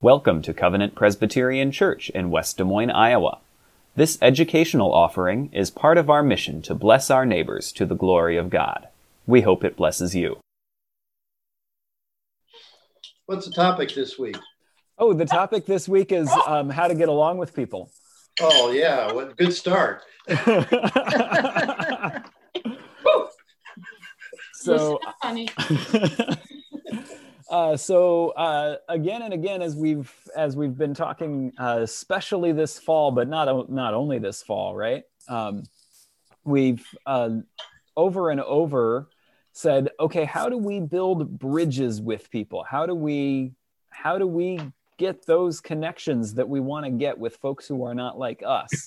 Welcome to Covenant Presbyterian Church in West Des Moines, Iowa. This educational offering is part of our mission to bless our neighbors to the glory of God. We hope it blesses you. What's the topic this week? Oh, the topic this week is how to get along with people. Oh, yeah. What good start. So, again and again, as we've been talking, especially this fall, but not only this fall, right? We've over and over said, okay, how do we build bridges with people? How do we get those connections that we want to get with folks who are not like us?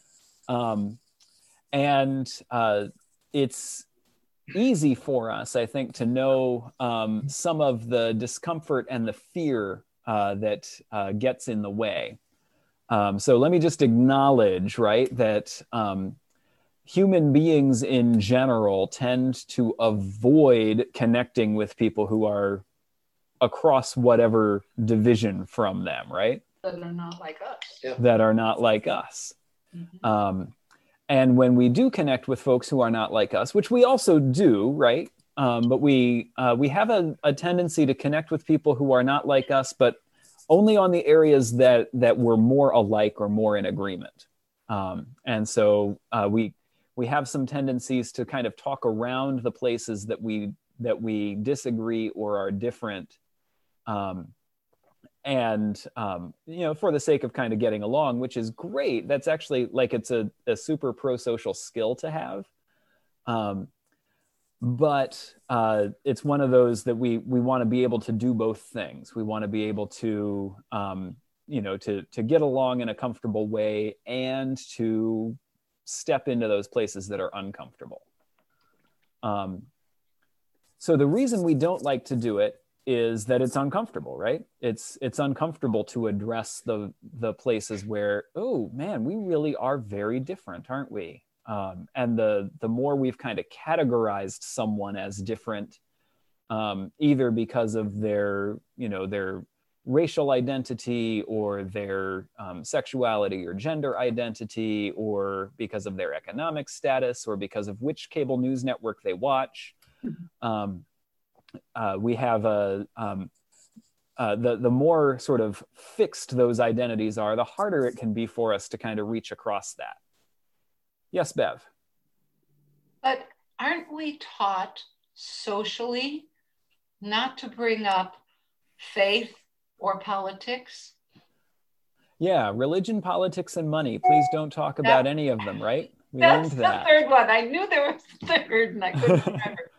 It's easy for us, I think, to know some of the discomfort and the fear that gets in the way. So let me just acknowledge, right, that human beings in general tend to avoid connecting with people who are across whatever division from them, right? That are not like us. Yeah. That are not like us. Mm-hmm. And when we do connect with folks who are not like us, which we also do, right? But we have a tendency to connect with people who are not like us, but only on the areas that we're more alike or more in agreement. And so we have some tendencies to kind of talk around the places that we disagree or are different. For the sake of kind of getting along, which is great. That's actually like, it's a super pro-social skill to have. But it's one of those that we want to be able to do both things. We want to be able to, to get along in a comfortable way and to step into those places that are uncomfortable. So the reason we don't like to do it is that it's uncomfortable, right? It's uncomfortable to address the places where, oh man, we really are very different, aren't we? And the more we've kind of categorized someone as different, either because of their racial identity or their sexuality or gender identity, or because of their economic status, or because of which cable news network they watch. We have the more sort of fixed those identities are, the harder it can be for us to kind of reach across that. Yes, Bev. But aren't we taught socially not to bring up faith or politics? Yeah, religion, politics, and money. Please don't talk about any of them, right? We That's learned that. The third one. I knew there was a third and I couldn't remember.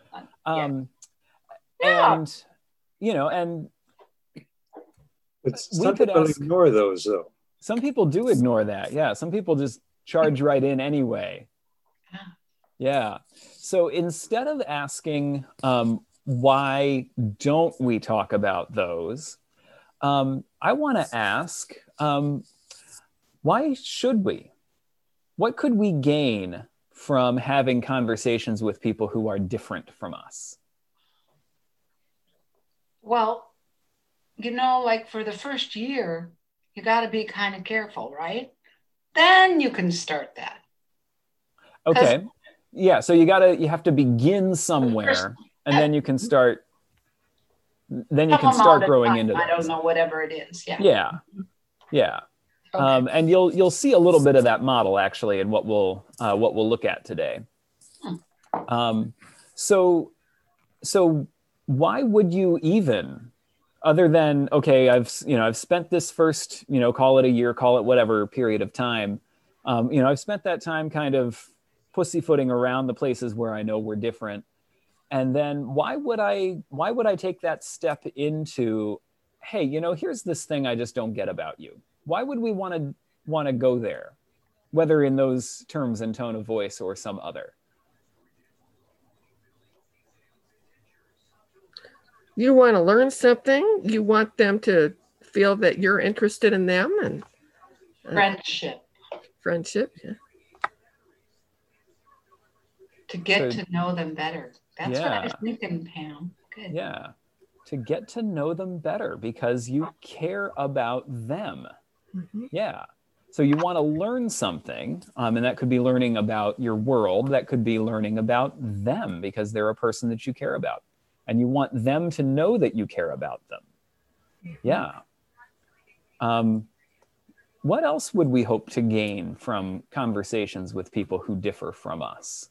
But some people ignore those, though. Some people do ignore that. Yeah, some people just charge right in anyway. Yeah. So instead of asking, why don't we talk about those? I want to ask, why should we? What could we gain from having conversations with people who are different from us? Well, like for the first year, you got to be kind of careful, right? Then you can start that. Okay. Yeah. So you have to begin somewhere, and then you can start. Then you can start growing into that. I don't know, whatever it is. Yeah. Yeah. Yeah. Okay. And you'll see a little bit of that model actually in what we'll look at today. So why would you even, other than, okay, I've spent this first, call it a year, call it whatever period of time, I've spent that time kind of pussyfooting around the places where I know we're different. And then why would I take that step into, hey, here's this thing I just don't get about you. Why would we want to go there, whether in those terms and tone of voice or some other? You want to learn something. You want them to feel that you're interested in them, and friendship. Yeah. To get to know them better. That's what I was thinking, Pam. Good. Yeah. to get to know them better because you care about them. Mhm. Yeah. So you want to learn something, and that could be learning about your world. That could be learning about them because they're a person that you care about. And you want them to know that you care about them. Yeah. What else would we hope to gain from conversations with people who differ from us?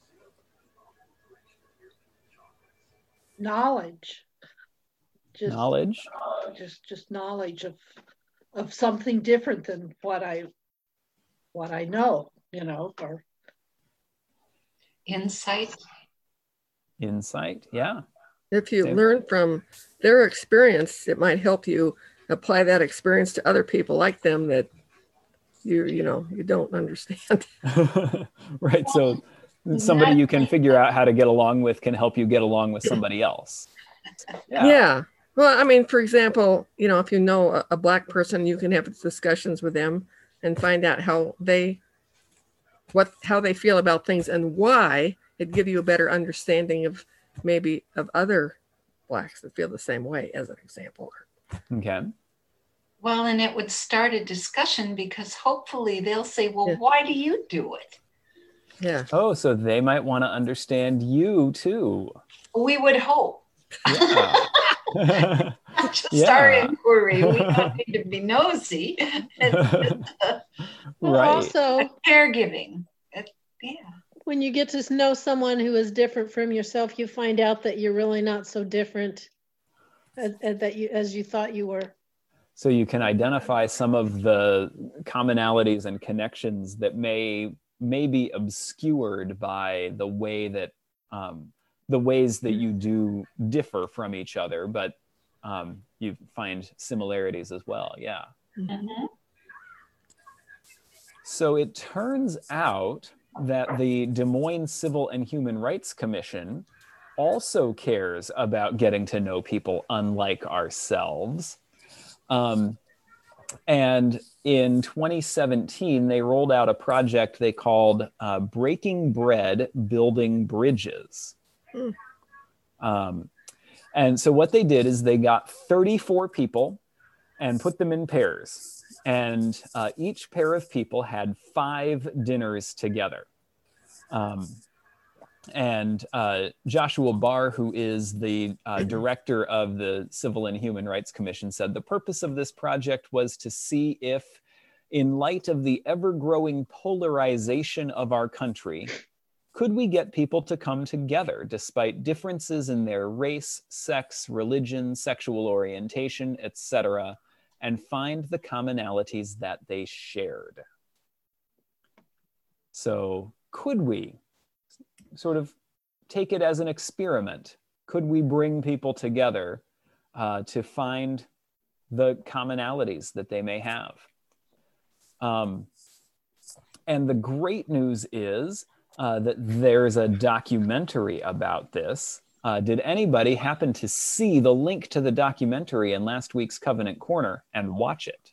Knowledge. Knowledge? Just knowledge of something different than what I know, or Insight. Insight, yeah. If you Same. learn from their experience, it might help you apply that experience to other people like them that you don't understand. Right. So somebody you can figure out how to get along with can help you get along with somebody else. Yeah. Well, I mean, for example, if you know a Black person, you can have discussions with them and find out how they feel about things and why. It'd give you a better understanding of maybe of other Blacks that feel the same way, as an example. Okay. Well, and it would start a discussion because hopefully they'll say, well, Yeah. why do you do it? Yeah. Oh, so they might want to understand you too. We would hope. Yeah. Just our Yeah. inquiry. We don't need to be nosy. It's Well, Right. also, caregiving. Yeah. when you get to know someone who is different from yourself, you find out that you're really not so different as you thought you were. So you can identify some of the commonalities and connections that may be obscured by the way that the ways that you do differ from each other, but you find similarities as well. Yeah. Mhm. So it turns out that the Des Moines Civil and Human Rights Commission also cares about getting to know people unlike ourselves. And in 2017, they rolled out a project they called Breaking Bread, Building Bridges. And so what they did is they got 34 people and put them in pairs. And each pair of people had 5 dinners together. And Joshua Barr, who is the director of the Civil and Human Rights Commission, said the purpose of this project was to see if, in light of the ever-growing polarization of our country, could we get people to come together despite differences in their race, sex, religion, sexual orientation, etc., and find the commonalities that they shared. So could we sort of take it as an experiment? Could we bring people together to find the commonalities that they may have? And the great news is that there's a documentary about this. Did anybody happen to see the link to the documentary in last week's Covenant Corner and watch it?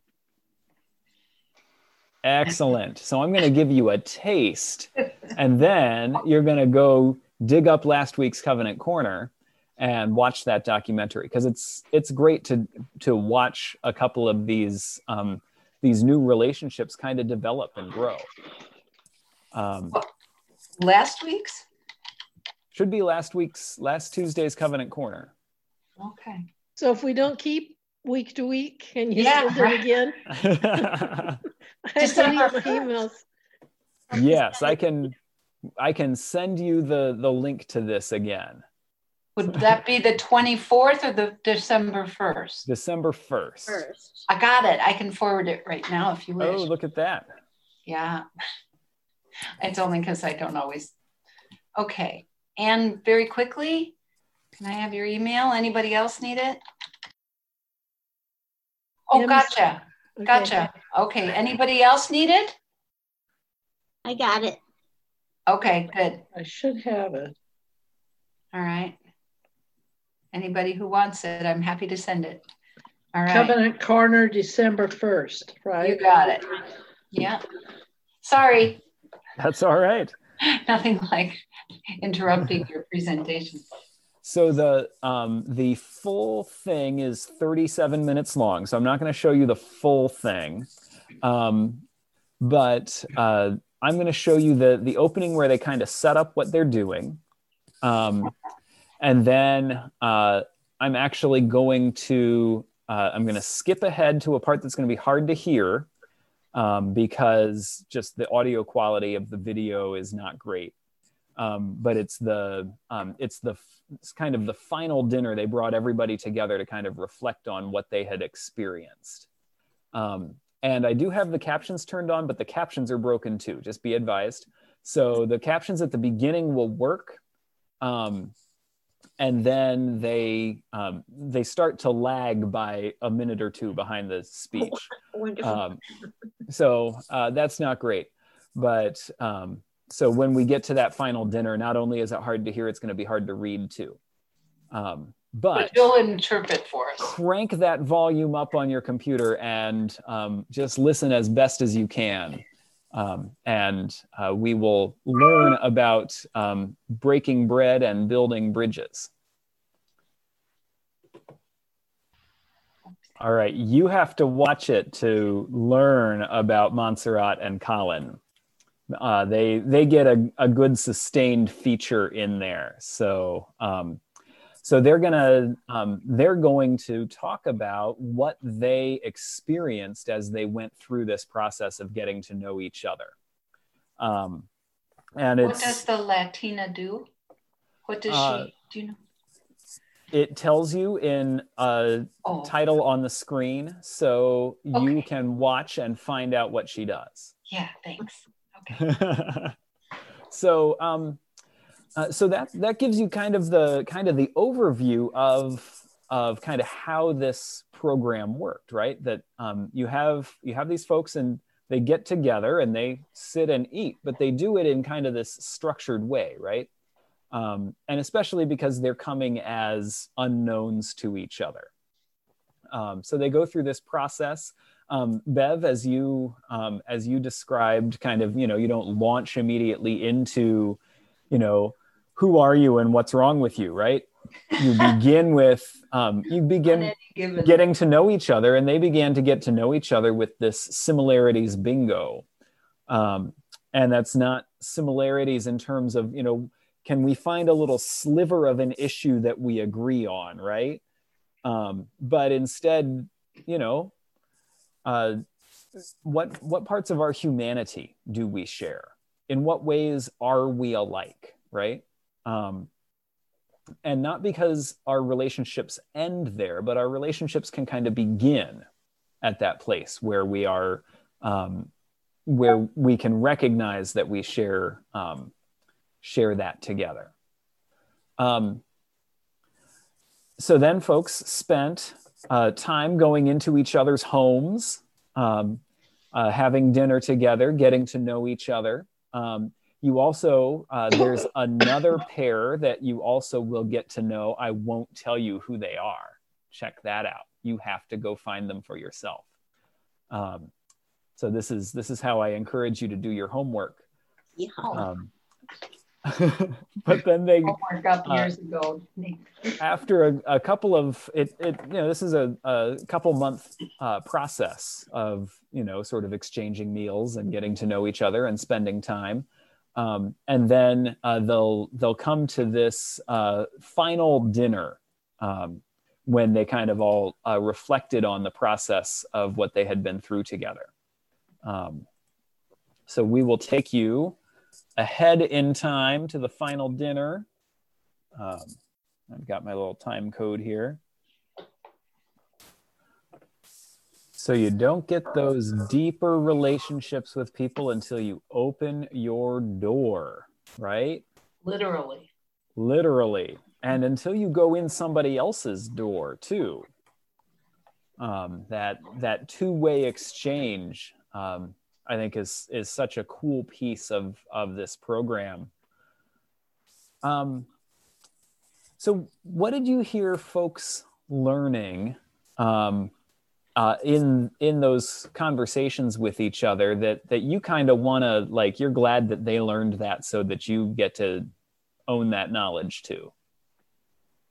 Excellent. So I'm going to give you a taste, and then you're going to go dig up last week's Covenant Corner and watch that documentary, because it's great to watch a couple of these new relationships kind of develop and grow. Last week's? Should be last Tuesday's Covenant Corner. Okay. So if we don't keep week to week and you Yeah, still do it again, I delete my emails. Yes, I can send you the link to this again. Would that be the 24th or the December 1st? December 1st. First. I got it. I can forward it right now if you wish. Oh, look at that. Yeah. It's only because I don't always. Okay. And very quickly, can I have your email? Anybody else need it? Oh, gotcha. Okay. Gotcha. Okay. Anybody else need it? I got it. Okay, good. I should have it. All right. Anybody who wants it, I'm happy to send it. All right. Covenant Corner, December 1st, right? You got it. Yeah. Sorry. That's all right. Nothing like interrupting your presentation. So the full thing is 37 minutes long. So I'm not going to show you the full thing, but I'm going to show you the opening where they kind of set up what they're doing, and then I'm actually going to I'm going to skip ahead to a part that's going to be hard to hear because just the audio quality of the video is not great. But it's kind of the final dinner. They brought everybody together to kind of reflect on what they had experienced. And I do have the captions turned on, but the captions are broken too, just be advised. So the captions at the beginning will work. And then they start to lag by a minute or two behind the speech. So that's not great. But so when we get to that final dinner, not only is it hard to hear, it's going to be hard to read too. But you'll interpret for us. Crank that volume up on your computer and just listen as best as you can. And we will learn about breaking bread and building bridges. All right, you have to watch it to learn about Montserrat and Colin. They get a good sustained feature in there. So so they're going to talk about what they experienced as they went through this process of getting to know each other. And what does the Latina do? What does she do? You know? It tells you in a title on the screen, so you can watch and find out what she does. Yeah, thanks. Okay. So so that gives you kind of the overview of kind of how this program worked, right? That you have these folks and they get together and they sit and eat, but they do it in kind of this structured way, right? And especially because they're coming as unknowns to each other. So they go through this process. Bev, as you described, kind of, you don't launch immediately into, who are you and what's wrong with you, right? You begin with, getting to know each other, and they began to get to know each other with this similarities bingo. And that's not similarities in terms of, can we find a little sliver of an issue that we agree on, right? But instead, what parts of our humanity do we share? In what ways are we alike, right? And not because our relationships end there, but our relationships can kind of begin at that place where we are, where we can recognize that we share that together. So then folks spent time going into each other's homes, having dinner together, getting to know each other. You also, there's another pair that you also will get to know. I won't tell you who they are. Check that out. You have to go find them for yourself. So this is how I encourage you to do your homework. Yeah. But then they homework up years ago. After a couple of this is a couple month process of sort of exchanging meals and getting to know each other and spending time. And then they'll come to this final dinner when they kind of all reflected on the process of what they had been through together. So we will take you ahead in time to the final dinner. I've got my little time code here. So you don't get those deeper relationships with people until you open your door, right? Literally. Literally. And until you go in somebody else's door too. That two-way exchange, I think is such a cool piece of this program. So what did you hear folks learning in those conversations with each other that you kind of want to, like, you're glad that they learned that so that you get to own that knowledge too?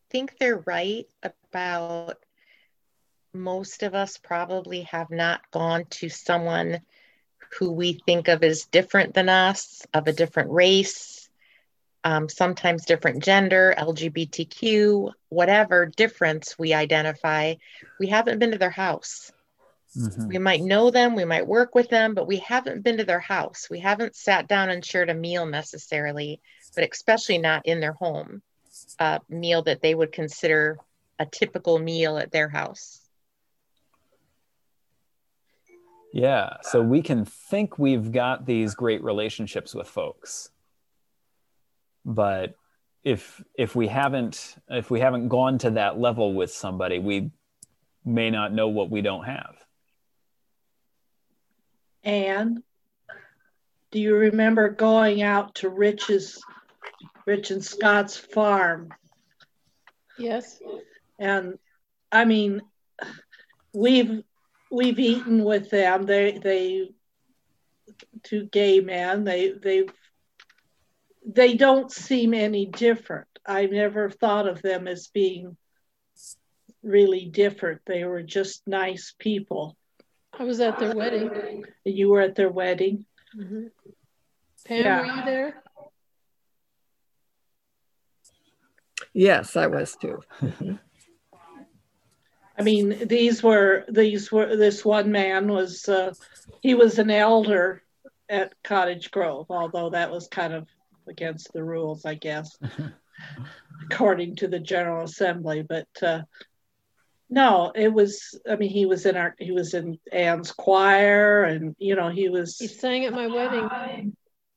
think they're right about most of us probably have not gone to someone who we think of as different than us, of a different race, sometimes different gender, LGBTQ, whatever difference we identify. We haven't been to their house. Mm-hmm. We might know them, we might work with them, but we haven't been to their house. We haven't sat down and shared a meal necessarily, but especially not in their home, a meal that they would consider a typical meal at their house. Yeah, so we can think we've got these great relationships with folks, but if we haven't gone to that level with somebody, we may not know what we don't have. And do you remember going out to Rich and Scott's farm? Yes. And I mean, we've eaten with them. They two gay men. They don't seem any different. I never thought of them as being really different. They were just nice people. I was at their wedding. You were at their wedding. Mm-hmm. Pam, were you there? Yes, I was too. I mean, this one man was, he was an elder at Cottage Grove, although that was kind of against the rules, I guess, according to the General Assembly. But no, it was, I mean, he was in Anne's choir, and, you know, He sang at my wedding.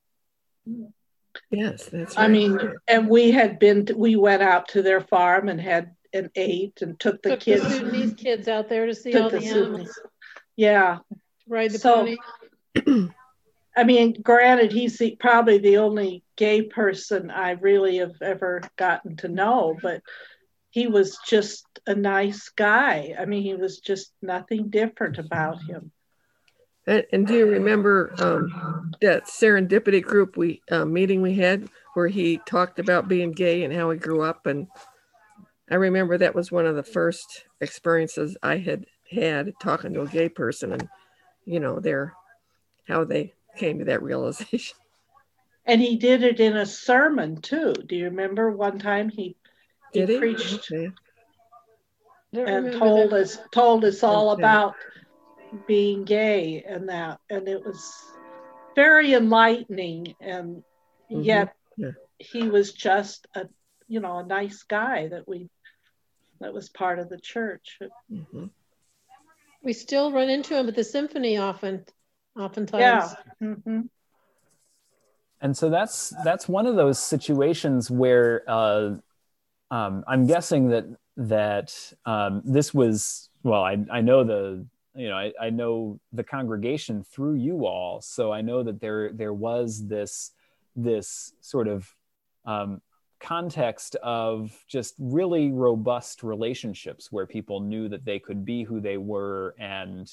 Yes, that's right. I mean, and we went out to their farm and ate and took the kids. The Sudanese kids out there to see all the animals. Yeah. Ride the pony. I mean, granted, he's probably the only gay person I really have ever gotten to know, but he was just a nice guy. I mean, he was just nothing different about him. And do you remember that serendipity group meeting we had where he talked about being gay and how he grew up? And I remember that was one of the first experiences I had talking to a gay person, and you know, how they came to that realization. And he did it in a sermon too. Do you remember one time he preached and told us all about being gay and that, and it was very enlightening, and yet he was just a nice guy that was part of the church. Mm-hmm. We still run into him at the symphony oftentimes. Yeah. Mm-hmm. And so that's one of those situations where I'm guessing that this was, well, I know I know the congregation through you all, so I know that there was this sort of context of just really robust relationships where people knew that they could be who they were, and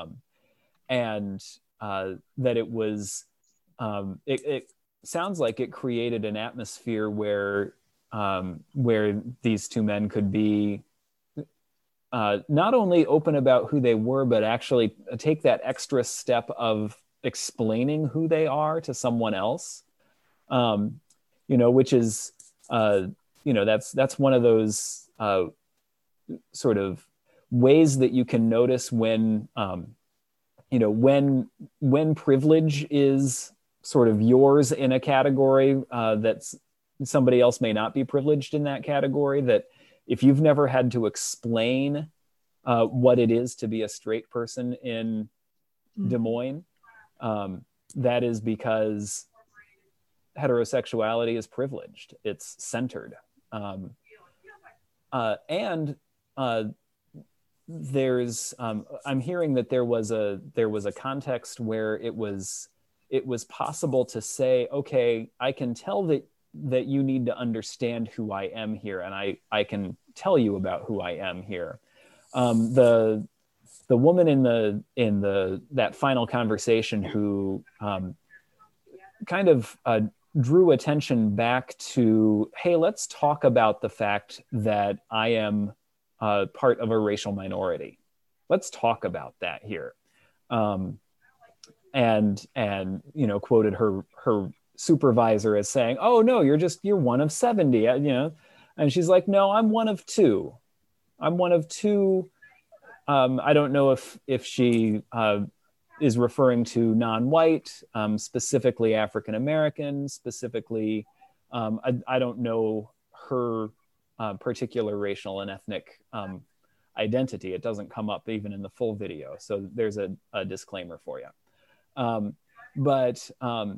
that it was it sounds like it created an atmosphere where these two men could be not only open about who they were, but actually take that extra step of explaining who they are to someone else, which is, that's one of those sort of ways that you can notice when privilege is sort of yours in a category that's somebody else may not be privileged in that category, that if you've never had to explain what it is to be a straight person in Des Moines, that is because heterosexuality is privileged. It's centered. There's, I'm hearing that there was a context where it was possible to say, okay, I can tell that you need to understand who I am here, and I can tell you about who I am here. The woman in that final conversation who kind of drew attention back to, hey, let's talk about the fact that I am part of a racial minority. Let's talk about that here. And you know, quoted her supervisor as saying, "Oh no, you're one of 70," you know, and she's like, "No, I'm one of two. I'm one of two." I don't know if she is referring to non-white, specifically African American, specifically. I don't know her particular racial and ethnic identity. It doesn't come up even in the full video, so there's a disclaimer for you. But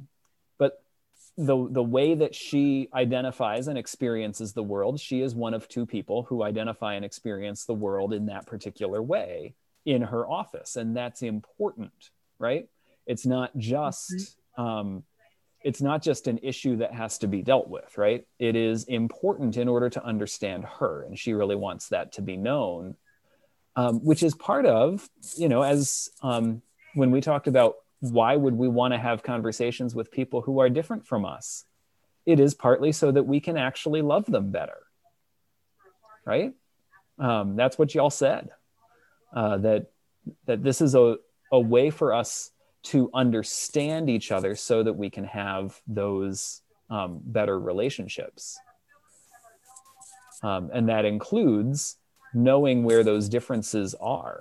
the way that she identifies and experiences the world, she is one of two people who identify and experience the world in that particular way in her office. And that's important, right? It's not just, it's not just an issue that has to be dealt with, right? It is important in order to understand her. And she really wants that to be known, which is part of, you know, as when we talked about why would we want to have conversations with people who are different from us? It is partly so that we can actually love them better, right? That's what y'all said, that this is a way for us to understand each other so that we can have those better relationships. And that includes knowing where those differences are.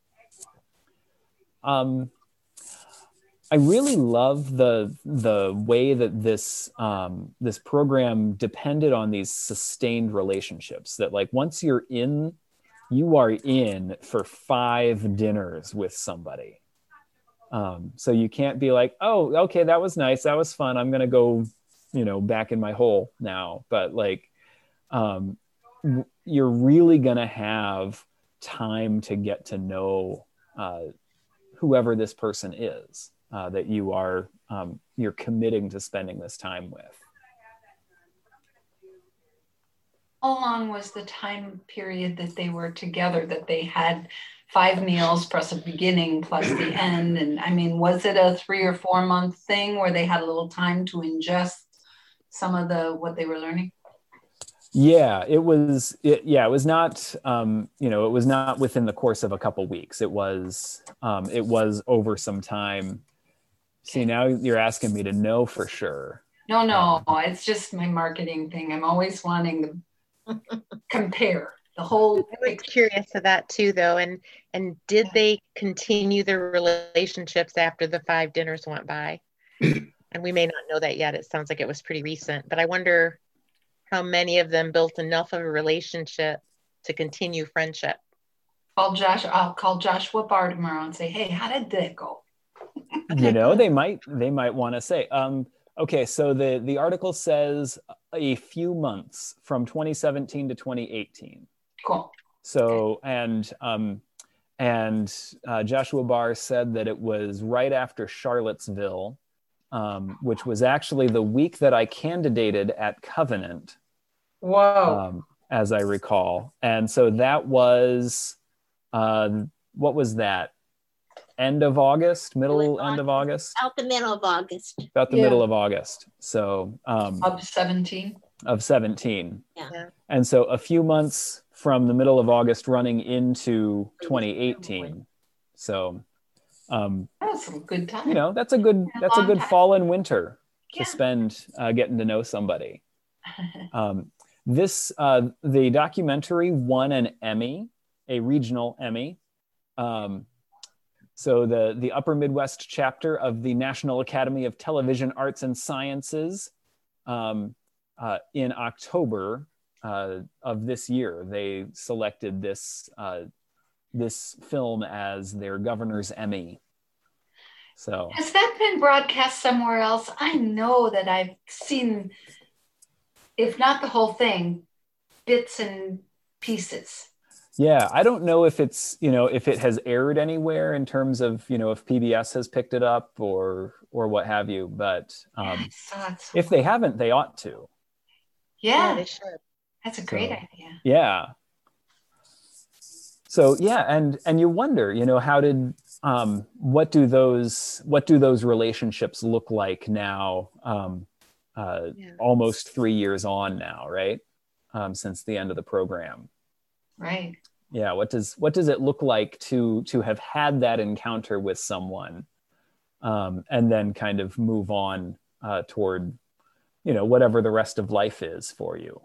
I really love the way that this program depended on these sustained relationships, that like once you're in, you are in for 5 dinners with somebody. So you can't be like, oh, okay, that was nice, that was fun, I'm gonna go, you know, back in my hole now. But like, you're really gonna have time to get to know whoever this person is. That you are, you're committing to spending this time with. How long was the time period that they were together, that they had 5 meals plus a beginning plus the end? And I mean, was it a 3 or 4 month thing where they had a little time to ingest some of what they were learning? Yeah, it was not, you know, it was not within the course of a couple weeks. It was over some time. See, now you're asking me to know for sure. No, it's just my marketing thing. I'm always wanting to compare the whole. I was curious of that too, though. And did they continue their relationships after the 5 dinners went by? And we may not know that yet. It sounds like it was pretty recent, but I wonder how many of them built enough of a relationship to continue friendship. I'll call Joshua Barr tomorrow and say, hey, how did that go? You know, they might want to say, okay, so the article says a few months from 2017 to 2018. Cool. So, and Joshua Barr said that it was right after Charlottesville, which was actually the week that I candidated at Covenant. Whoa. As I recall. And so that was, what was that? End of August, end of August? Out the middle of August. About the middle of August. So of 17. Of 17. Yeah. And so a few months from the middle of August running into 2018. So that's a good time. You know, that's a good fall and winter to spend getting to know somebody. The documentary won an Emmy, a regional Emmy. So the Upper Midwest chapter of the National Academy of Television Arts and Sciences, in October of this year, they selected this film as their governor's Emmy. So has that been broadcast somewhere else? I know that I've seen, if not the whole thing, bits and pieces. Yeah, I don't know if it's, you know, if it has aired anywhere in terms of, you know, if PBS has picked it up or what have you, but if they haven't, they ought to. Yeah, they should. That's a great idea. Yeah. So yeah, and you wonder, you know, how did what do those relationships look like now almost 3 years on now, right? Since the end of the program. Right. Yeah. What does it look like to have had that encounter with someone, and then kind of move on toward, whatever the rest of life is for you?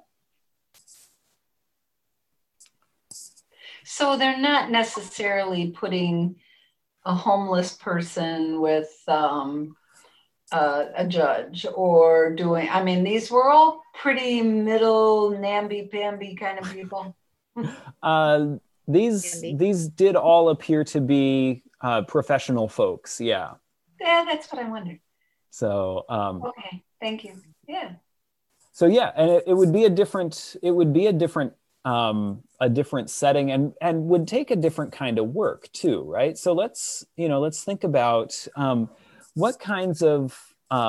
So they're not necessarily putting a homeless person with a judge or doing, I mean, these were all pretty middle namby-pamby kind of people. These did all appear to be professional folks. Yeah. Yeah, that's what I wondered. So okay, thank you. Yeah. So yeah, and it would be a different setting, and would take a different kind of work too, right? So let's think about what kinds of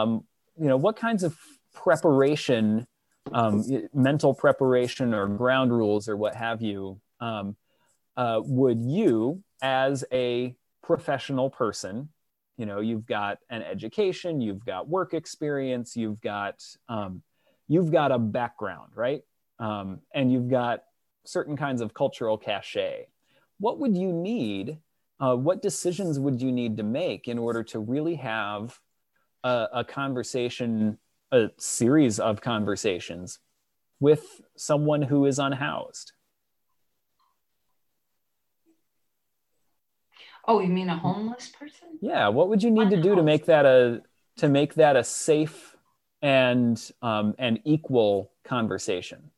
preparation, mental preparation or ground rules or what have you, would you, as a professional person, you've got an education, you've got work experience, you've got a background, right? And you've got certain kinds of cultural cachet. What would you need? What decisions would you need to make in order to really have a conversation, a series of conversations with someone who is unhoused? Oh, you mean a homeless person? Yeah. What would you need to do to make that a safe and equal conversation?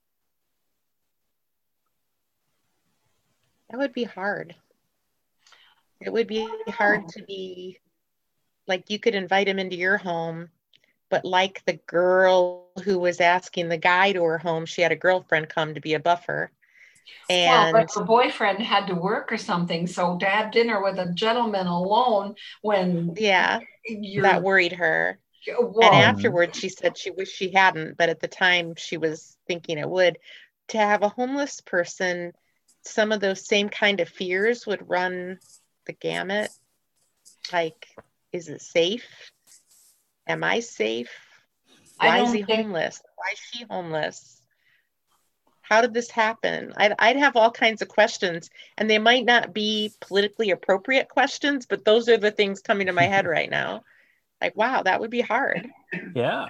That would be hard. It would be hard to be like, you could invite him into your home, but like the girl who was asking the guy to her home, she had a girlfriend come to be a buffer. And but her boyfriend had to work or something, so to have dinner with a gentleman alone when that worried her. Whoa. And afterwards she said she wished she hadn't, but at the time she was thinking it would. To have a homeless person, some of those same kind of fears would run the gamut. Like, is it safe? Am I safe? Why is he homeless? Why is she homeless? How did this happen? I'd have all kinds of questions, and they might not be politically appropriate questions, but those are the things coming to my head right now. Like, wow, that would be hard. Yeah.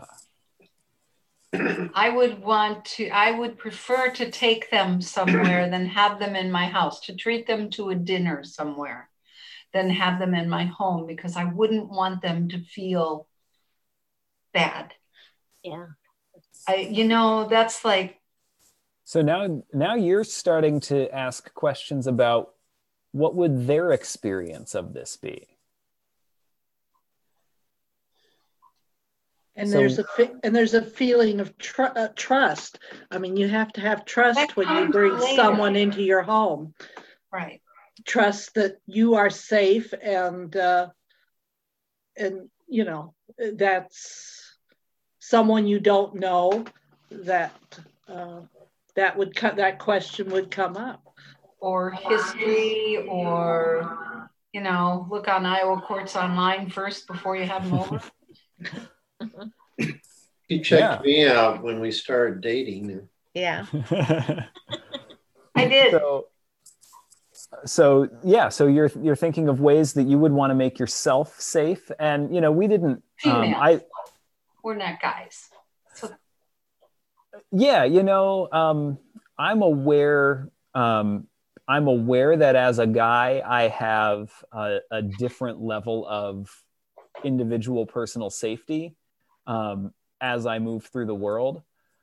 I would prefer to take them somewhere than have them in my house, to treat them to a dinner somewhere than have them in my home, because I wouldn't want them to feel bad. Yeah. That's like. So now you're starting to ask questions about what would their experience of this be? And there's a feeling of trust. I mean, you have to have trust when you bring someone into your home. Right. Trust that you are safe, and that's someone you don't know, that question would come up. Or history, or look on Iowa Courts Online first before you have them over. You checked me out when we started dating. Yeah. I did. So you're thinking of ways that you would want to make yourself safe, and we didn't. We're not guys. So. Yeah, I'm aware. I'm aware that as a guy, I have a different level of individual personal safety as I move through the world.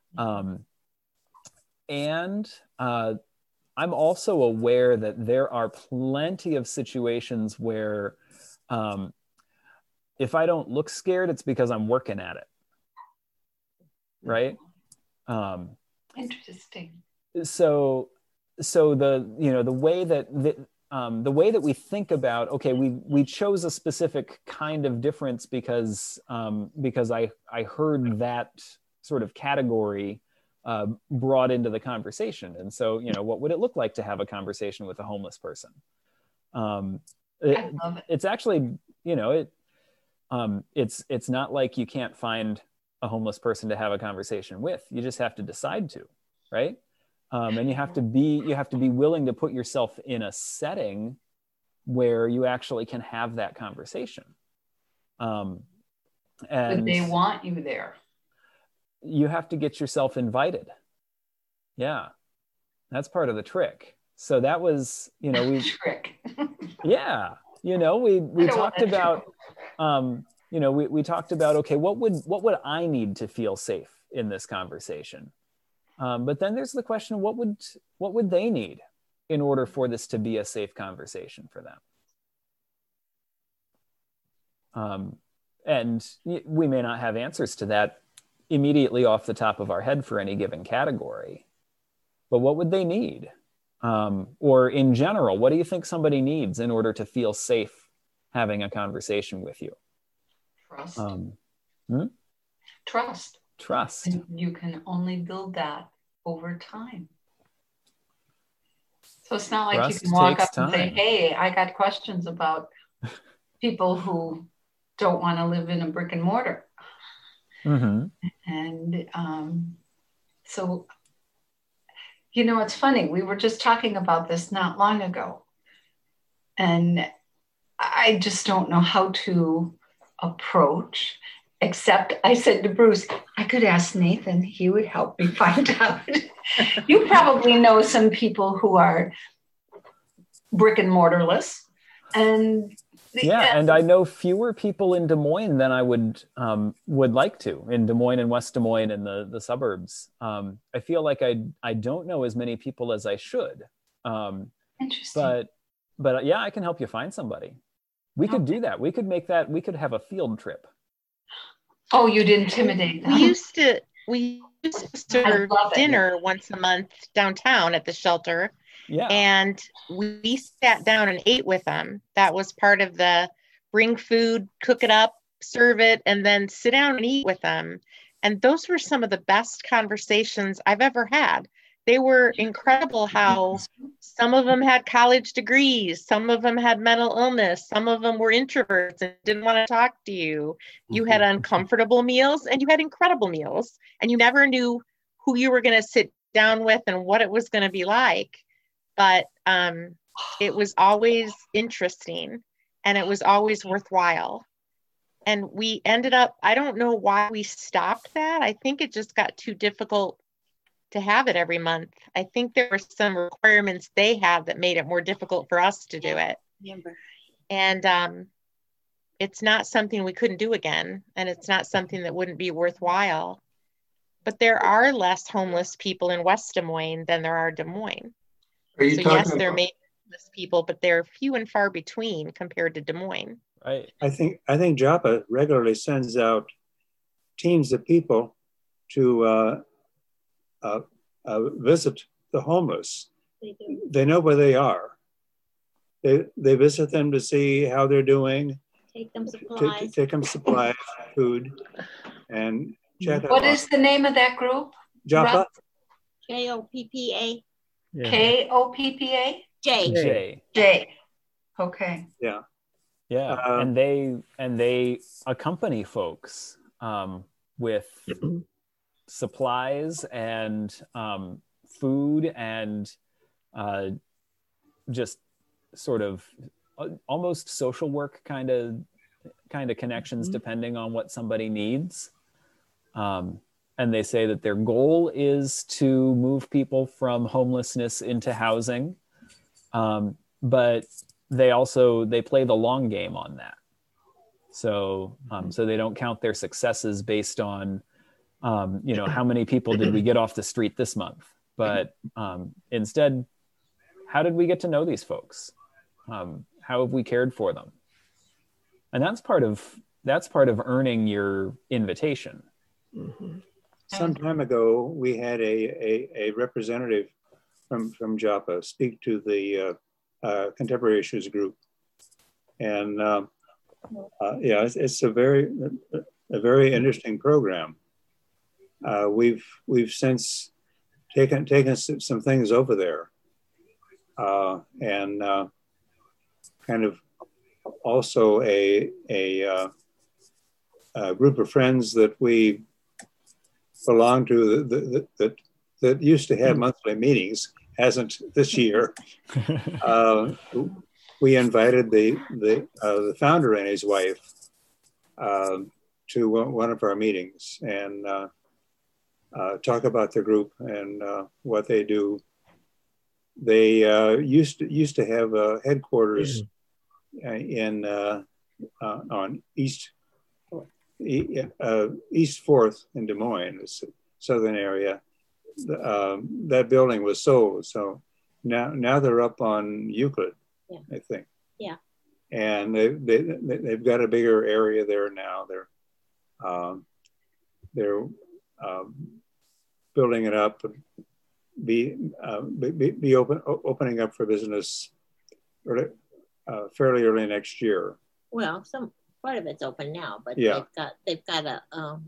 And I'm also aware that there are plenty of situations where if I don't look scared, it's because I'm working at it. Right? Interesting. So the way that we think about, okay, we chose a specific kind of difference because I heard that sort of category brought into the conversation, and so what would it look like to have a conversation with a homeless person? I love it. It's actually it's not like you can't find a homeless person to have a conversation with. You just have to decide to, right? And you have to be willing to put yourself in a setting where you actually can have that conversation. And but they want you there. You have to get yourself invited. Yeah, that's part of the trick. So that was, trick. Yeah, we talked about, we talked about, okay, what would I need to feel safe in this conversation? But then there's the question, what would they need in order for this to be a safe conversation for them? And we may not have answers to that immediately off the top of our head for any given category, but what would they need? Or in general, what do you think somebody needs in order to feel safe having a conversation with you? Trust. Trust. And you can only build that over time. So it's not like Trust you can walk up time. and say, hey, I got questions about people who don't want to live in a brick and mortar. Mm-hmm. And so, it's funny. We were just talking about this not long ago. And I just don't know how to approach, except I said to Bruce, I could ask Nathan. He would help me find out. You probably know some people who are brick and mortarless. And and I know fewer people in Des Moines than I would like to, in Des Moines and West Des Moines and the suburbs. I feel like I don't know as many people as I should. Interesting. But yeah, I can help you find somebody. We could do that. We could make that. We could have a field trip. Oh, you'd intimidate them. We used to serve dinner once a month downtown at the shelter. Yeah. And we sat down and ate with them. That was part of the bring food, cook it up, serve it, and then sit down and eat with them. And those were some of the best conversations I've ever had. They were incredible how some of them had college degrees, some of them had mental illness, some of them were introverts and didn't want to talk to you. You had uncomfortable meals and you had incredible meals, and you never knew who you were going to sit down with and what it was going to be like. But it was always interesting and it was always worthwhile. And we ended up, I don't know why we stopped that. I think it just got too difficult to have it every month. I think there were some requirements they had that made it more difficult for us to do it. And it's not something we couldn't do again. And it's not something that wouldn't be worthwhile. But there are less homeless people in West Des Moines than there are Des Moines. Are you So talking yes, there about, may be homeless people, but they're few and far between compared to Des Moines. Right. I think Joppa regularly sends out teams of people to visit the homeless. They know where they are. They visit them to see how they're doing. Take them supplies. Take them supplies, food, and chat. What is the name of that group? Joppa. JOPPA. Yeah. KOPPA? J. Okay. Yeah. Yeah. And they accompany folks with supplies and food and just sort of almost social work kind of connections, depending on what somebody needs. And they say that their goal is to move people from homelessness into housing. But they play the long game on that. So they don't count their successes based on, how many people did we get off the street this month? But instead, how did we get to know these folks? How have we cared for them? And that's part of earning your invitation. Mm-hmm. Some time ago, we had a representative from Joppa speak to the Contemporary Issues group, and it's a very interesting program. We've since taken some things over there, and kind of also a group of friends that we belonged to that used to have monthly meetings, hasn't this year. We invited the founder and his wife to one of our meetings and talk about the group and what they do. They used to have a headquarters in on East 4th in Des Moines, the southern area. That building was sold, so now they're up on Euclid, I think. Yeah. And they've got a bigger area there now. They're building it up, be opening up for business fairly early next year. Well, some part of it's open now, but Yeah. they've got a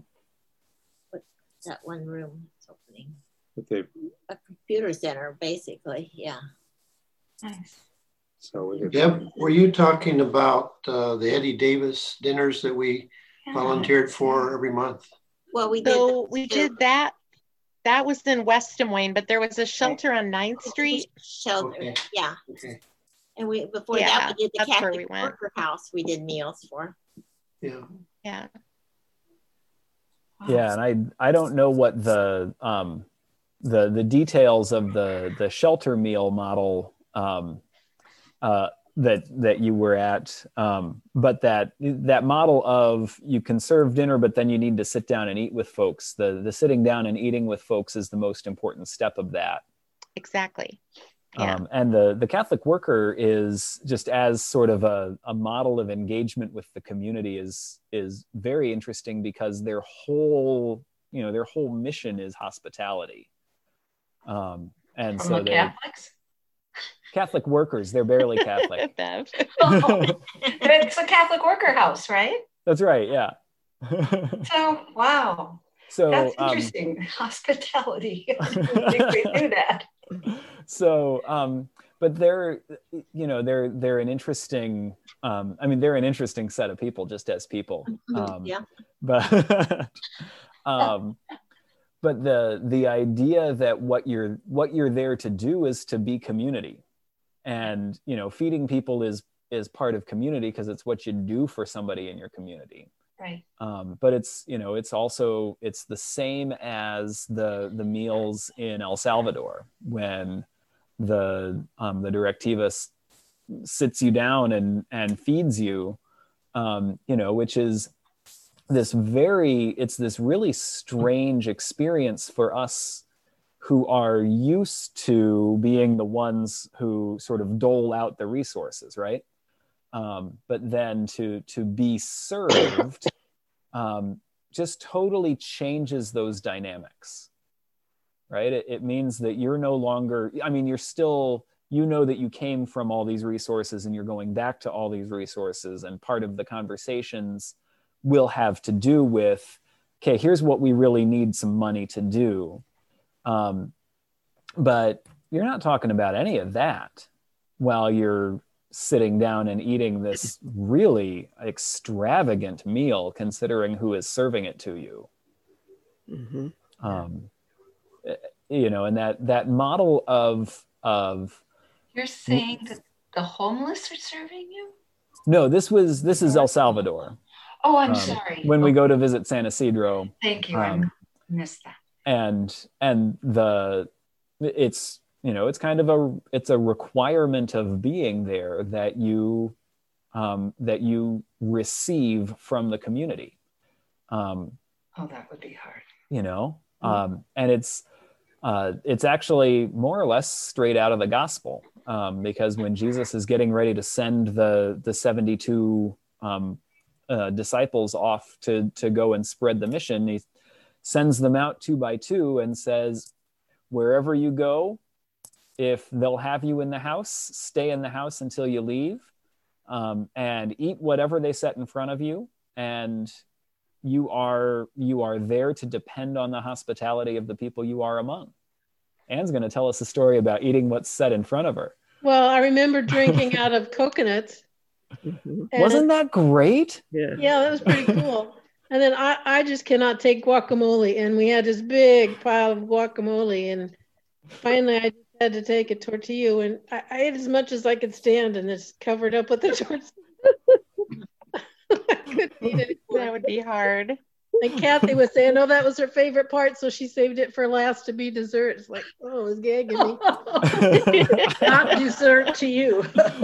that one room that's opening. But A computer center, basically. Yeah. Nice. so Deb, were you talking about the Eddie Davis dinners that we volunteered for every month? Well, we did. So we did that. That was in West Des Moines, but there was a shelter on 9th Street. Shelter. Okay. Yeah. Okay. And before Yeah, that we did the that's where Catholic we went. Worker House. We did meals for. Yeah. Yeah. Yeah, and I don't know what the details of the shelter meal model that you were at, but that model of you can serve dinner, but then you need to sit down and eat with folks. The sitting down and eating with folks is the most important step of that. Exactly. Yeah. And the Catholic Worker is just as sort of a model of engagement with the community is very interesting because their whole mission is hospitality. And From so the Catholics? Catholic workers, they're barely Catholic. It's a Catholic Worker House, right? That's right. Yeah. So, wow. So That's interesting. Hospitality. I didn't think we knew that. So, but they're an interesting, they're an interesting set of people just as people. Yeah. But, but the idea that what you're there to do is to be community, and, feeding people is part of community because it's what you do for somebody in your community. Right. But it's the same as the meals in El Salvador when the directiva sits you down and feeds you, which is this really strange experience for us who are used to being the ones who sort of dole out the resources, right? But then to be served just totally changes those dynamics, right? It means that you're no longer, you're still, that you came from all these resources and you're going back to all these resources, and part of the conversations will have to do with, okay, here's what we really need some money to do. But you're not talking about any of that while you're sitting down and eating this really extravagant meal, considering who is serving it to you. Mm-hmm. And that model of You're saying that the homeless are serving you? No, this is El Salvador. Oh, I'm sorry. When we go to visit San Isidro. Thank you. I missed that. And it's kind of it's a requirement of being there that you receive from the community. Oh, that would be hard. And it's actually more or less straight out of the gospel, because when Jesus is getting ready to send the 72 disciples off to go and spread the mission, he sends them out 2 by 2 and says, wherever you go, if they'll have you in the house, stay in the house until you leave, and eat whatever they set in front of you. And you are there to depend on the hospitality of the people you are among. Anne's going to tell us a story about eating what's set in front of her. Well, I remember drinking out of coconuts. Mm-hmm. Wasn't that great? Yeah, that was pretty cool. And then I just cannot take guacamole. And we had this big pile of guacamole. And finally, I just had to take a tortilla. And I ate as much as I could stand and it's covered up with the tortilla. I couldn't eat it. That would be hard. And Kathy was saying, oh, that was her favorite part. So she saved it for last to be dessert. It's like, oh, it's gagging me. Not dessert to you.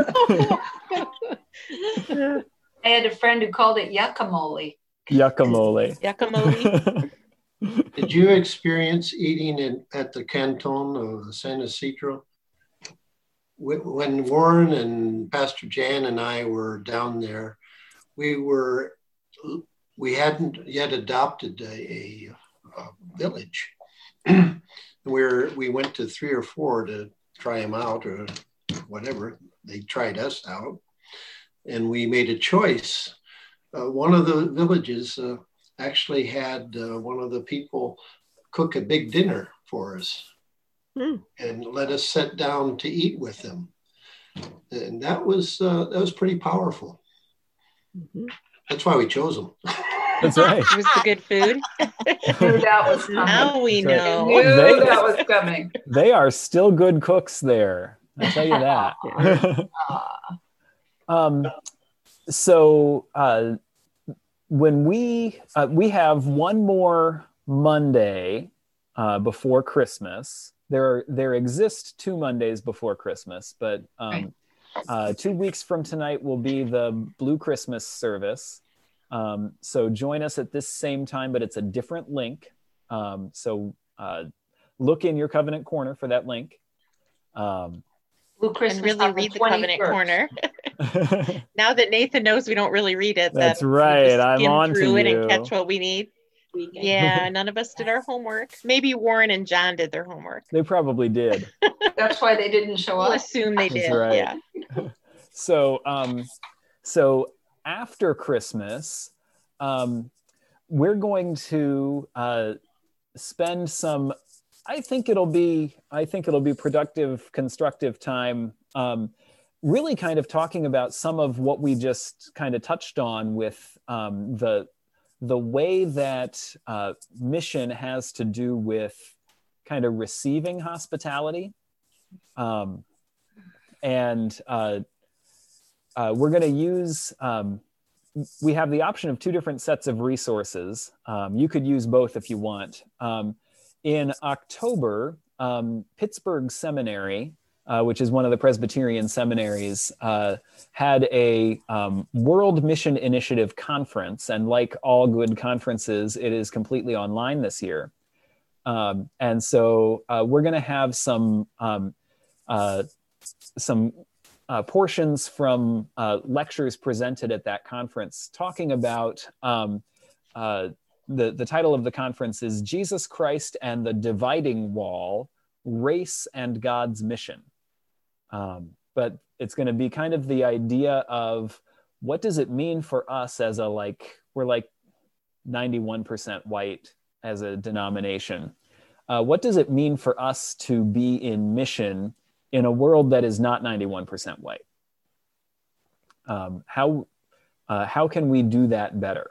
I had a friend who called it yuccamole. Yuccamole. Guacamole. Did you experience eating at the Canton of San Isidro? When Warren and Pastor Jan and I were down there, we hadn't yet adopted a village. We went to 3 or 4 to try them out or whatever. They tried us out, and we made a choice. One of the villages actually had one of the people cook a big dinner for us and let us sit down to eat with them, and that was pretty powerful. Mm-hmm. That's why we chose them. That's right. It was the good food. Knew that was coming. Now we That's right. know. Knew that was coming. They are still good cooks there. I'll tell you that. So when we have one more Monday before Christmas. There exist 2 Mondays before Christmas, but 2 weeks from tonight will be the Blue Christmas service. So join us at this same time, but it's a different link. So look in your Covenant Corner for that link. Blue Christmas and really read the Covenant Corner. Now that Nathan knows we don't really read it, that's right. I'm on through to it you. and catch what we need. Yeah, none of us did our homework. Maybe Warren and John did their homework. They probably did. That's why they didn't show We'll up. assume they did. That's right. Yeah. So after Christmas, we're going to spend some. I think it'll be productive, constructive time. Really, kind of talking about some of what we just kind of touched on with the way that mission has to do with kind of receiving hospitality. And we're going to use, we have the option of 2 different sets of resources. You could use both if you want. In October, Pittsburgh Seminary, which is one of the Presbyterian seminaries, had a World Mission Initiative conference. And like all good conferences, it is completely online this year. And so we're going to have some portions from lectures presented at that conference talking about the title of the conference is Jesus Christ and the Dividing Wall, Race and God's Mission. But it's going to be kind of the idea of what does it mean for us as we're like 91% white as a denomination. What does it mean for us to be in mission in a world that is not 91% white? How can we do that better?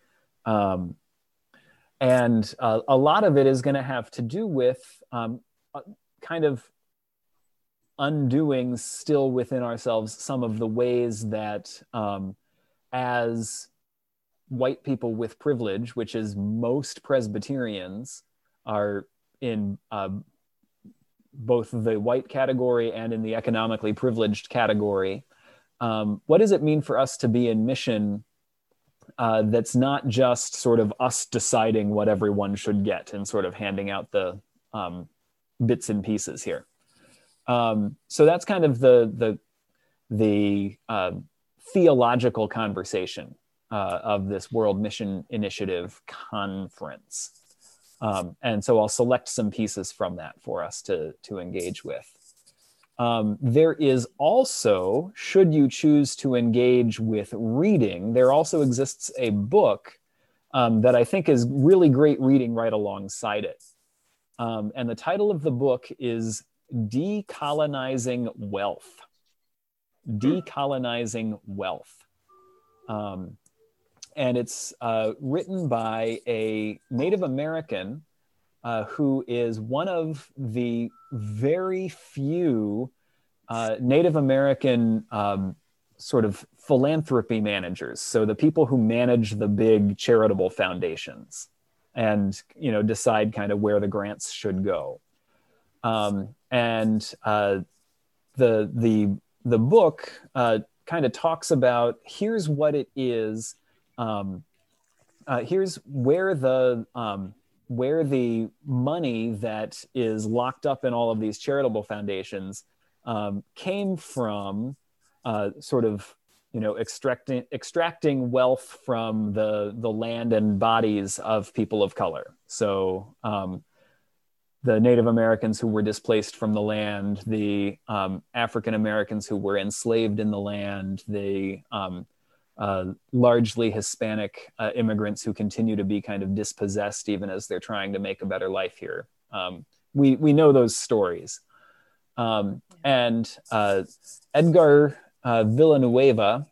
And a lot of it is going to have to do with kind of undoing still within ourselves some of the ways that as white people with privilege, which is most Presbyterians, are in both the white category and in the economically privileged category. What does it mean for us to be in mission that's not just sort of us deciding what everyone should get and sort of handing out the bits and pieces here? So that's kind of the theological conversation of this World Mission Initiative conference. And so I'll select some pieces from that for us to engage with. There is also, should you choose to engage with reading, there also exists a book that I think is really great reading right alongside it. And the title of the book is Decolonizing Wealth. Decolonizing Wealth. and it's written by a Native American who is one of the very few Native American sort of philanthropy managers. So the people who manage the big charitable foundations and, you know, decide kind of where the grants should go. The book kind of talks about, here's what it is. Here's where the money that is locked up in all of these charitable foundations came from, sort of, you know, extracting wealth from the land and bodies of people of color. So the Native Americans who were displaced from the land, the African Americans who were enslaved in the land, the largely Hispanic immigrants who continue to be kind of dispossessed even as they're trying to make a better life here. We know those stories. Edgar Villanueva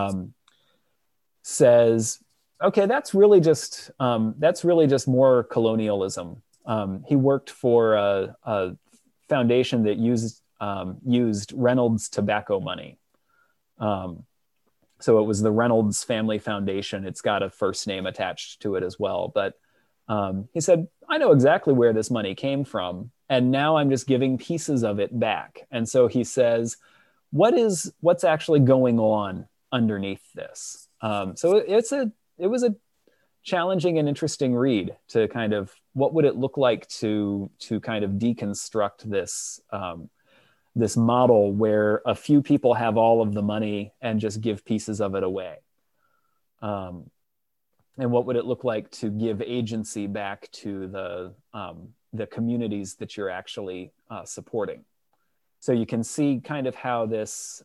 says, okay, that's really just more colonialism. He worked for a foundation that used Reynolds tobacco money. So it was the Reynolds Family Foundation. It's got a first name attached to it as well. But he said, I know exactly where this money came from, and now I'm just giving pieces of it back. And so he says, what's actually going on underneath this? So it was a challenging and interesting read to kind of, what would it look like to kind of deconstruct this this model where a few people have all of the money and just give pieces of it away. And what would it look like to give agency back to the communities that you're actually supporting? So you can see kind of how this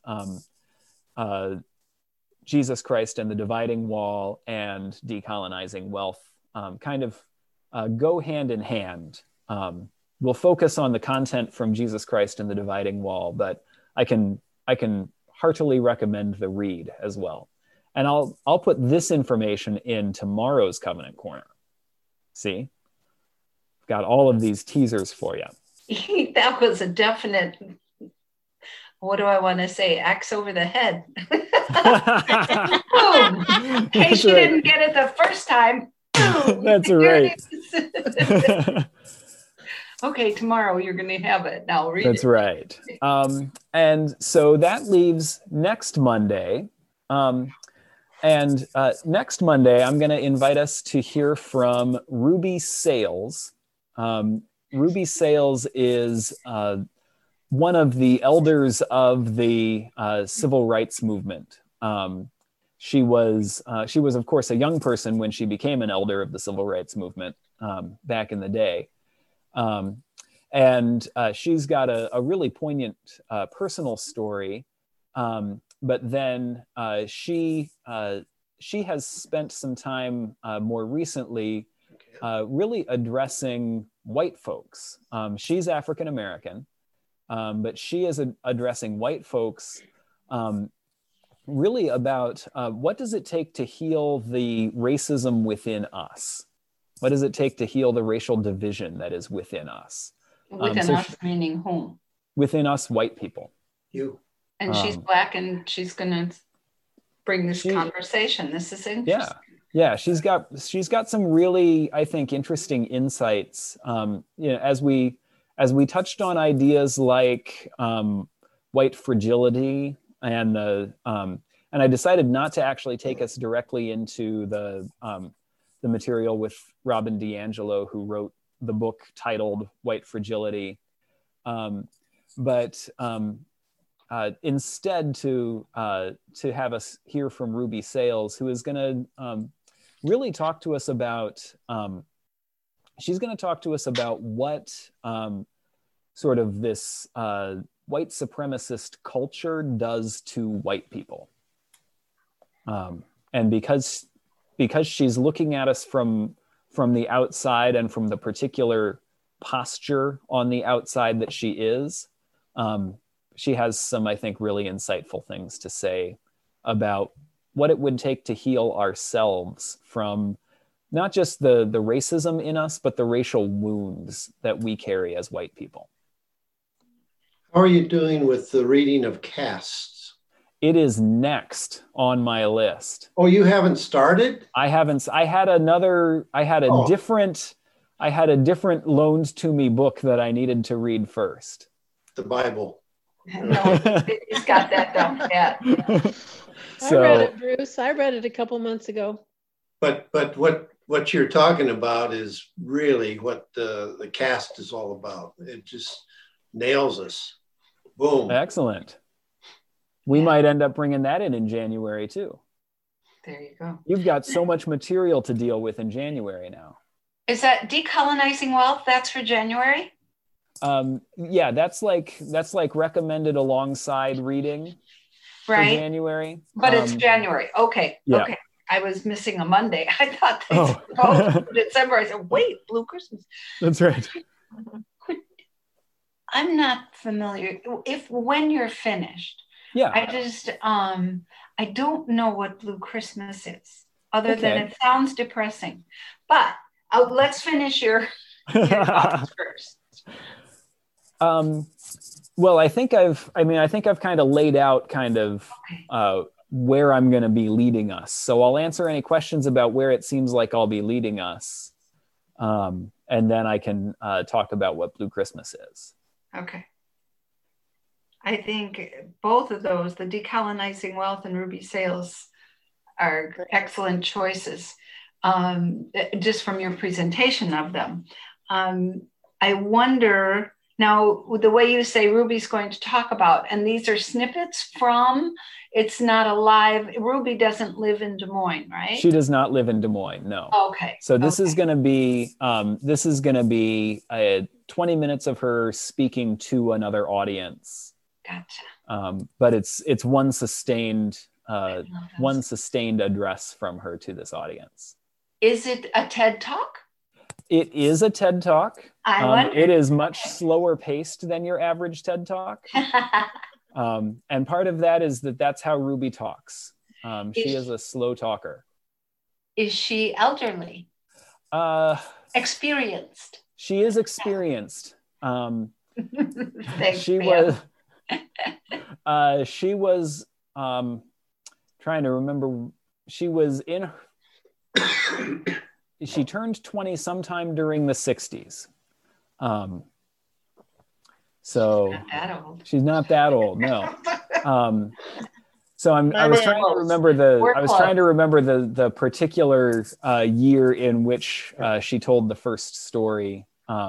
Jesus Christ and the Dividing Wall and decolonizing wealth kind of go hand in hand. We'll focus on the content from Jesus Christ and the Dividing Wall, but I can heartily recommend the read as well. And I'll put this information in tomorrow's Covenant Corner. See? Got all of these teasers for you. That was a definite, what do I want to say? Axe over the head. Boom. In case you didn't get it the first time. Boom. That's right. Okay, tomorrow you're going to have it. Now read That's it. right. And so that leaves next Monday. Next Monday, I'm going to invite us to hear from Ruby Sales. Ruby Sales is one of the elders of the civil rights movement. She was, of course, a young person when she became an elder of the civil rights movement back in the day. She's got a really poignant personal story. But then she has spent some time more recently really addressing white folks. She's African American, but she is addressing white folks really about what does it take to heal the racism within us? What does it take to heal the racial division that is within us? Within us, meaning whom? Within us, white people. You. And she's Black, and she's going to bring this conversation. This is interesting. Yeah. She's got some really, I think, interesting insights. As we touched on ideas like white fragility, and I decided not to actually take us directly into the material with Robin DiAngelo, who wrote the book titled White Fragility, but instead to have us hear from Ruby Sales, who is going to really talk to us about. She's going to talk to us about what sort of this white supremacist culture does to white people, and because she's looking at us from the outside and from the particular posture on the outside that she is, she has some, I think, really insightful things to say about what it would take to heal ourselves from not just the racism in us, but the racial wounds that we carry as white people. How are you doing with the reading of castes? It is next on my list. Oh, you haven't started? I haven't. I had a different loaned to me book that I needed to read first. The Bible. No, he's got that down pat. So, I read it, Bruce. I read it a couple months ago. But what you're talking about is really what the caste is all about. It just nails us. Boom. excellent. We might end up bringing that in January too. There you go. You've got so much material to deal with in January now. Is that Decolonizing Wealth? That's for January? Yeah, that's like recommended alongside reading for Right. January. But it's January. Okay. yeah. Okay. I was missing a Monday. I thought they Oh. both December. I said, wait, Blue Christmas. That's right. I'm not familiar. When you're finished, Yeah. I just I don't know what Blue Christmas is, other than Okay. it sounds depressing. But let's finish your thoughts first. Well, I think I've kind of laid out kind of where I'm going to be leading us. So I'll answer any questions about where it seems like I'll be leading us. And then I can talk about what Blue Christmas is. Okay. I think both of those, the Decolonizing Wealth and Ruby Sales, are excellent choices. Just from your presentation of them. I wonder, now the way you say Ruby's going to talk about, and these are snippets from, it's not a live, Ruby doesn't live in Des Moines, right? She does not live in Des Moines, no. Okay. So this is going to be 20 minutes of her speaking to another audience. Gotcha. But it's one sustained love one those. sustained address from her to this audience. Is it a TED Talk? It is a TED Talk. I wonder. It is much slower paced than your average TED Talk. And part of that is that's how Ruby talks. She is a slow talker. Is she elderly? Experienced? She is experienced. Thanks, She Pam. was trying to remember. She was in. She turned 20 sometime during the 60s. So Not that old. she's not that old, no. So I was trying to remember the particular year in which she told the first story.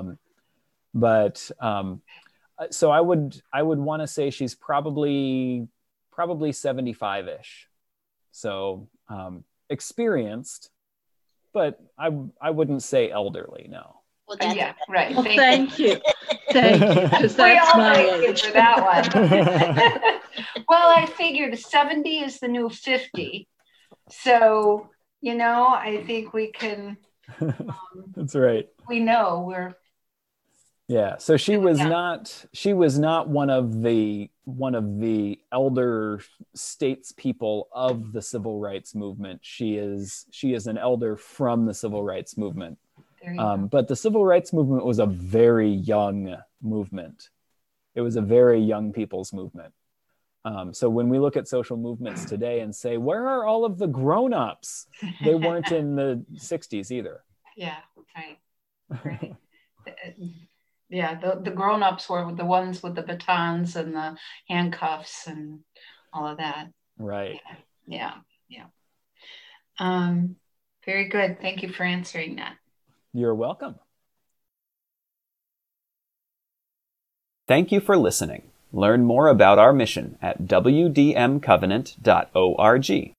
So I would want to say she's probably 75-ish. So experienced, but I wouldn't say elderly, no. Well, that's Yeah, right. Well, thank you. Thank you, because We that's all my thank you age. for that one. Well, I figured 70 is the new 50. So, I think we can, That's right. we know we're, Yeah. So she was Yeah. not one of the elder statespeople of the civil rights movement. She is an elder from the civil rights movement. there you go. But the civil rights movement was a very young movement. It was a very young people's movement. So when we look at social movements today and say, where are all of the grown-ups? They weren't in the 60s either. Yeah, right. Right. Yeah, the grown-ups were the ones with the batons and the handcuffs and all of that. Right. Yeah. Very good. Thank you for answering that. You're welcome. Thank you for listening. Learn more about our mission at wdmcovenant.org.